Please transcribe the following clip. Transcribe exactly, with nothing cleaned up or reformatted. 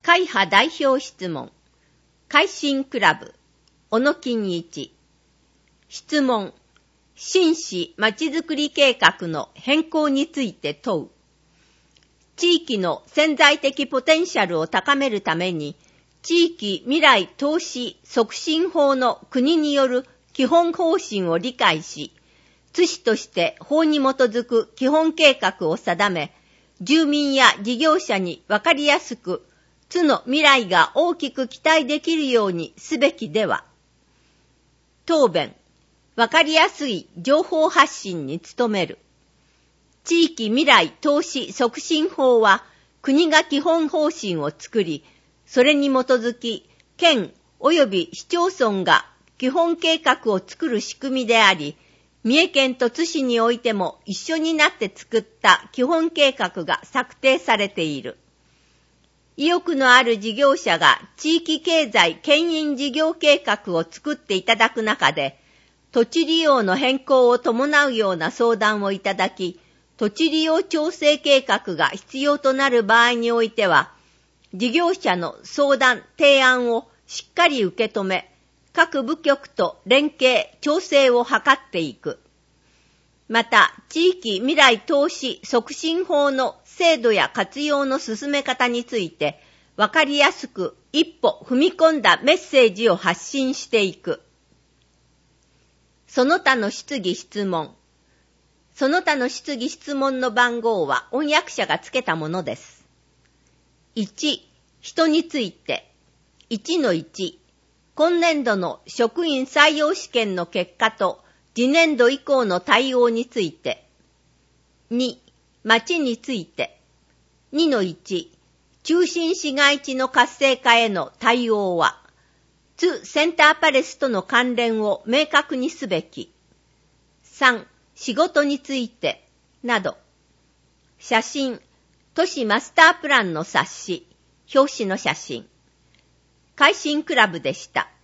会派代表質問。改新クラブ、小野金一。質問。新市まちづくり計画の変更について問う。地域の潜在的ポテンシャルを高めるために、地域未来投資促進法の国による基本方針を理解し、津市として法に基づく基本計画を定め、住民や事業者にわかりやすく、津の未来が大きく期待できるようにすべきでは。答弁。わかりやすい情報発信に努める。地域未来投資促進法は、国が基本方針を作り、それに基づき、県及び市町村が基本計画を作る仕組みであり、三重県と津市においても一緒になって作った基本計画が策定されている。意欲のある事業者が地域経済牽引事業計画を作っていただく中で、土地利用の変更を伴うような相談をいただき、土地利用調整計画が必要となる場合においては、事業者の相談・提案をしっかり受け止め、各部局と連携・調整を図っていく。また、地域未来投資促進法の制度や活用の進め方について、わかりやすく一歩踏み込んだメッセージを発信していく。その他の質疑質問。その他の質疑質問の番号は音訳者がつけたものです。いち、人について。いちのいち、今年度の職員採用試験の結果と次年度以降の対応について。に、町について。にのいち、中心市街地の活性化への対応は、津センターパレスとの関連を明確にすべき。さん、仕事について、など。写真、都市マスタープランの冊子、表紙の写真。改新クラブでした。